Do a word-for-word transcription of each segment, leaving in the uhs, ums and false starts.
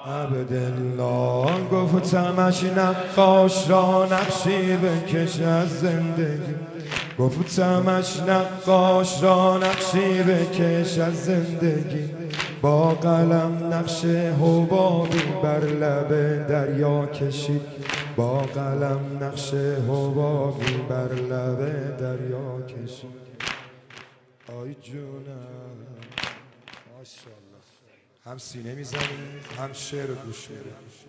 عبدالله گفتمش نقاش را نقشی بکش از زندگی، گفتمش نقاش را نقشی بکش از زندگی، با قلم نقش حبابی بر لب دریا کشید، با قلم نقش حبابی بر لب دریا کشید. آی جونم ماشاءالله، هم سینه میزنی هم شعر رو گوش میدی.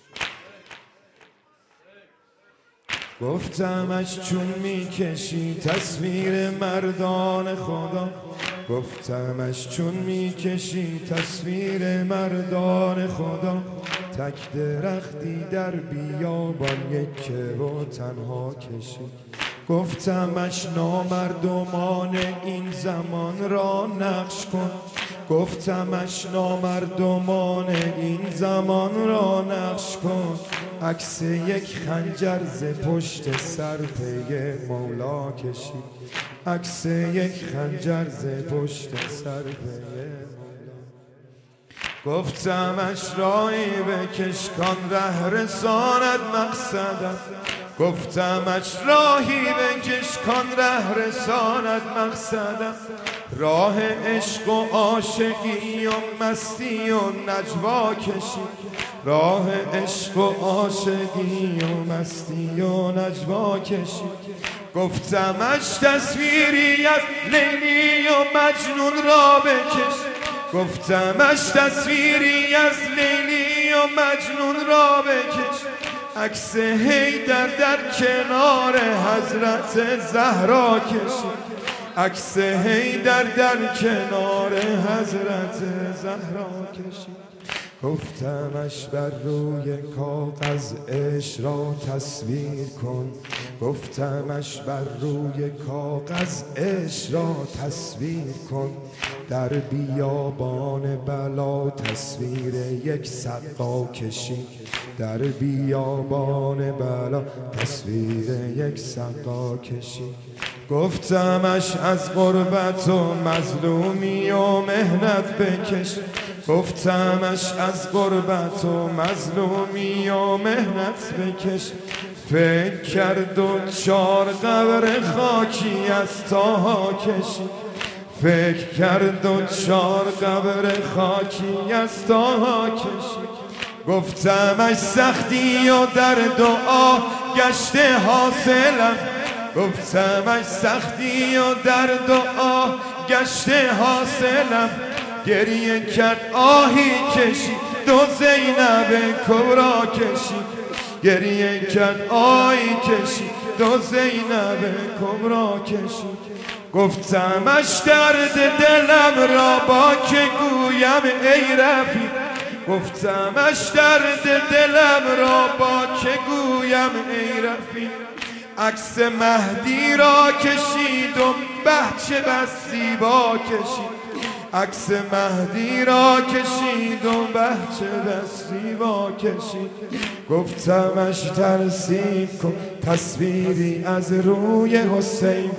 گفتمش چون میکشی تصویر مردان خدا، گفتمش چون میکشی تصویر مردان خدا، تک درختی در بیابان یک رو تنها کشید. گفتمش نامردمان این زمان را نقش کن، گفتمش نامردمان این زمان را نقش کن، عکس یک خنجر ز پشت سر پی مولا کشید، عکس یک خنجر ز پشت سر پی مولا. گفتمش راهی بکش کان ره رساند مقصدم، گفتمش راهی بکش کان ره رساند مقصدم، راه عشق و عاشقی و مستی و نجوا کشید، راه عشق و عاشقی و مستی و نجوا کشید. گفتمش تصویری از لیلی و مجنون را بکش، گفتمش تصویری از لیلی و مجنون را بکش، عکس حیدر در کنار حضرت زهرا کشید، عکس حیدر در کنار حضرت زهرا کشید. گفتمش بر روی کاغذ عشق را تصویر کن، گفتمش بر روی کاغذ عشق را تصویر کن، در بیابان بلا تصویر یک سقا کشید، در بیابان بلا تصویر یک سقا کشید. گفتمش از غربت و مظلومی و مهنت بکش، گفتمش از غربت و مظلومی و مهنت بکش، فکر کرد و چار قبر خاکی از تاها کشید، فکر کرد و چار قبر خاکی از تاها کشید. گفتمش سختی و درد و آه گشته حاصلم، گفتمش سختی و درد و آه گشته حاصلم، گریه کرد آهی کشید دو زینب کبرا کشید، گریه کرد آهی کشید دو زینب کبرا کشید. گفتمش درد دلم را با که گویم ای رفیق، گفتمش درد دلم را با که گویم ای رفیق، عکس مهدی را کشید و بچه بس زیبا کشید، عکس مهدی را کشید و بچه بس زیبا کشید. گفتمش ترسیم کن تصویری از روی حسین،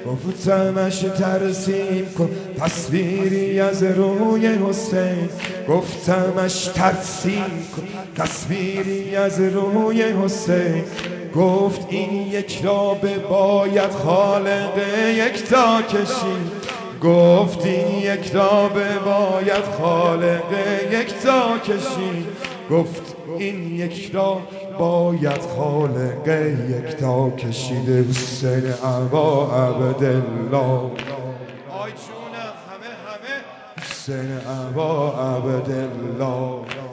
گفتمش ترسیم کن تصویری از روی حسین، گفتمش ترسیم کن تصویری از روی حسین، گفت این یک را به باید خالق یکتا کشید، گفت این یک را به باید خالق یکتا کشید، گفت این یک را باید خالق یکتا کشیده. حسین ابا عبدالله، آی جونم همه همه، حسین ابا عبدالله.